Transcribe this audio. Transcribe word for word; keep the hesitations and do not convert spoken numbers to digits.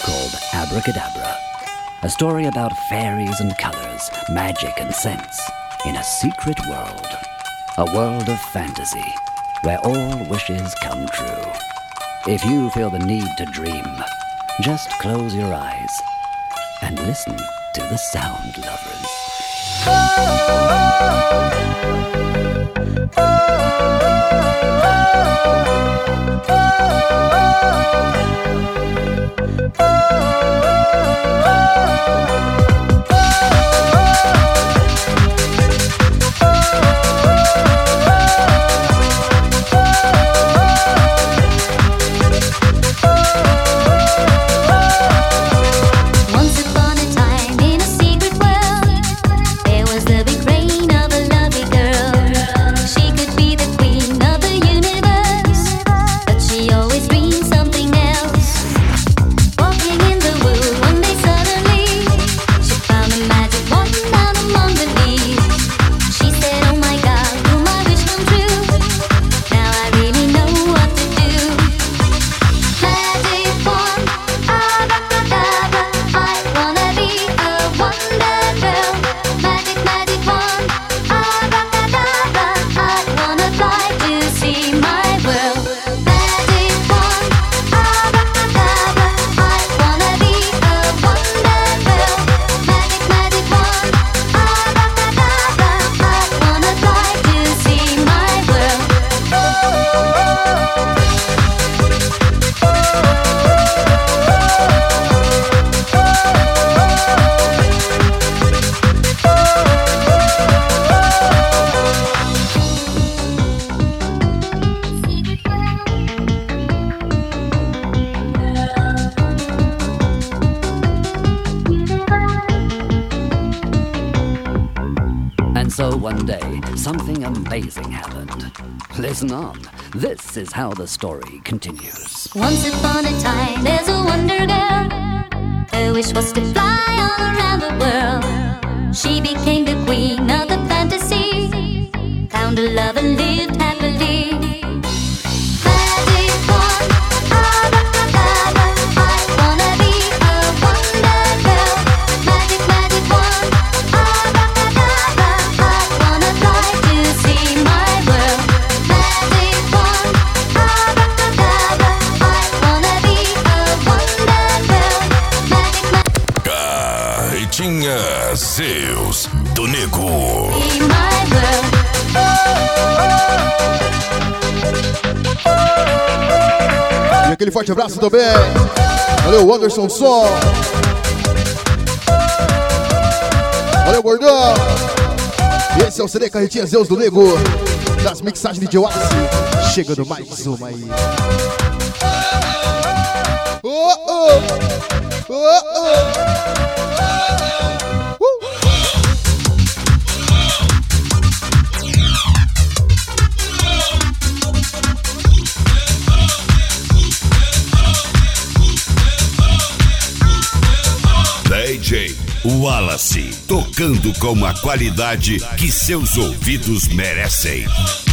called Abracadabra. A story about fairies and colors, magic and scents, in a secret world. A world of fantasy, where all wishes come true. If you feel the need to dream, just close your eyes and listen to the Sound Lovers. Oh, oh, oh, oh, oh, So one day, something amazing happened. Listen on. This is how the story continues. Once upon a time, there's a wonder girl. Her wish was to fly all around the world. She became the queen of the fantasy. Found a love and lived happily. Magic wand, abracadabra, I wanna be a wonder girl. Magic, magic wand, abracadabra, I wanna fly to see my world. Magic wand, abracadabra, I wanna be a wonder girl. Magic, magic. Carretinhas Seus do Nego. See my world. E aquele forte abraço também. Valeu, Anderson Som. Valeu, gordão. E esse é o C D Carretinhas Zeus do Nego, das mixagens de Joassi. Chegando mais uma aí. Oh, oh. Oh, oh. D J Wallace, tocando com a qualidade que seus ouvidos merecem.